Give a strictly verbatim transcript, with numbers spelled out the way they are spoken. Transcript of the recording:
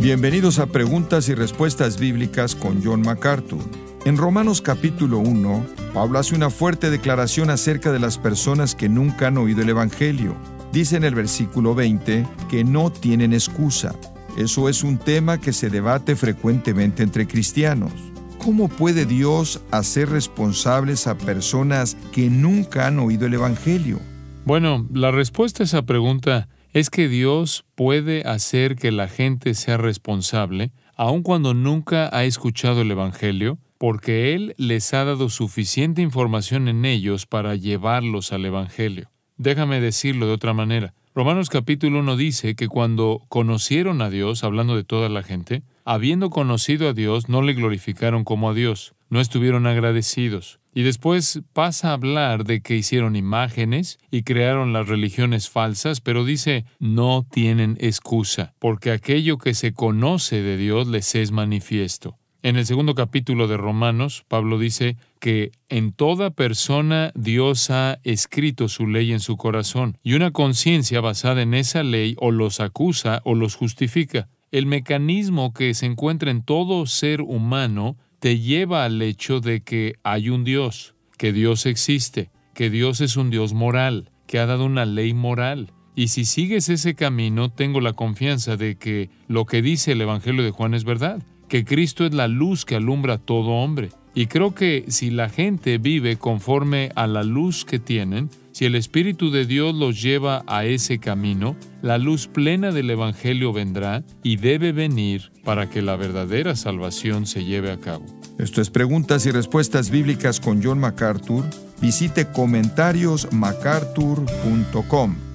Bienvenidos a Preguntas y Respuestas Bíblicas con John MacArthur. En Romanos capítulo uno, Pablo hace una fuerte declaración acerca de las personas que nunca han oído el Evangelio. Dice en el versículo veinte que no tienen excusa. Eso es un tema que se debate frecuentemente entre cristianos. ¿Cómo puede Dios hacer responsables a personas que nunca han oído el Evangelio? Bueno, la respuesta a esa pregunta es que Dios puede hacer que la gente sea responsable, aun cuando nunca ha escuchado el Evangelio, porque Él les ha dado suficiente información en ellos para llevarlos al Evangelio. Déjame decirlo de otra manera. Romanos capítulo uno dice que cuando conocieron a Dios, hablando de toda la gente, habiendo conocido a Dios, no le glorificaron como a Dios, no estuvieron agradecidos. Y después pasa a hablar de que hicieron imágenes y crearon las religiones falsas, pero dice, no tienen excusa, porque aquello que se conoce de Dios les es manifiesto. En el segundo capítulo de Romanos, Pablo dice que en toda persona Dios ha escrito su ley en su corazón, y una conciencia basada en esa ley o los acusa o los justifica. El mecanismo que se encuentra en todo ser humano te lleva al hecho de que hay un Dios, que Dios existe, que Dios es un Dios moral, que ha dado una ley moral. Y si sigues ese camino, tengo la confianza de que lo que dice el Evangelio de Juan es verdad, que Cristo es la luz que alumbra a todo hombre. Y creo que si la gente vive conforme a la luz que tienen, si el Espíritu de Dios los lleva a ese camino, la luz plena del Evangelio vendrá y debe venir para que la verdadera salvación se lleve a cabo. Esto es Preguntas y Respuestas Bíblicas con John MacArthur. Visite comentarios macarthur punto com.